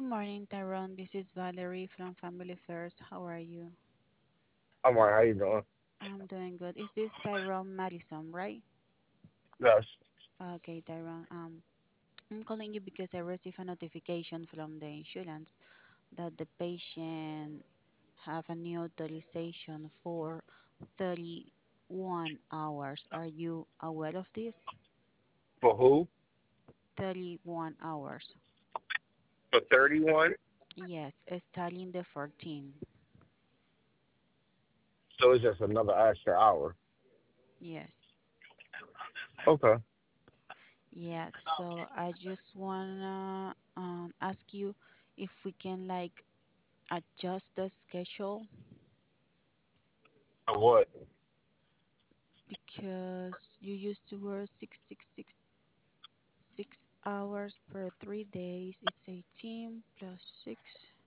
Good morning, Tyrone. This is Valerie from Family First. How are you? I'm like, how you doing? I'm doing good. Is this Tyrone Madison, right? Yes. Okay, Tyrone. I'm calling you because I received a notification from the insurance that the patient have a new authorization for 31 hours. Are you aware of this? For who? 31 hours. For 31? Yes, starting the 14th. So it's just another extra hour. Yes. Okay. Yeah, so I just wanna ask you if we can like adjust the schedule For what? because you used to work 6 per 3 days. It's 18 plus 6,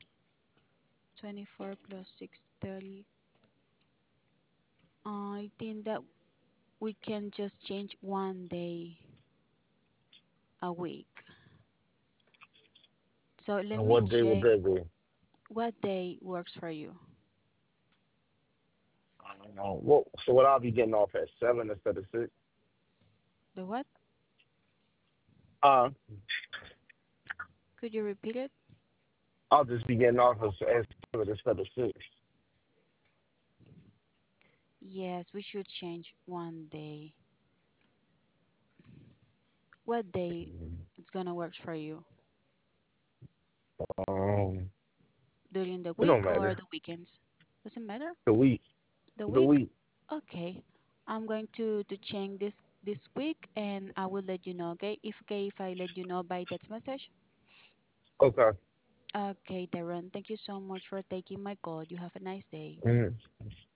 24 plus 6, 30. I think that we can just change one day a week. So let And me what day would check that be? what day works for you. So what I'll be getting off at 7 instead of 6? The what? Uh, Could you repeat it? I'll just be getting off at 7 instead of 6. Yes, we should change one day. What day it's gonna work for you? Um, During the it don't week or matter. the weekends? Doesn't matter. The week. The The week? week. Okay. I'm going to change this week and I will let you know, okay, if I let you know by text message. Okay. Okay, Darren, thank you so much for taking my call. You have a nice day. Mhm.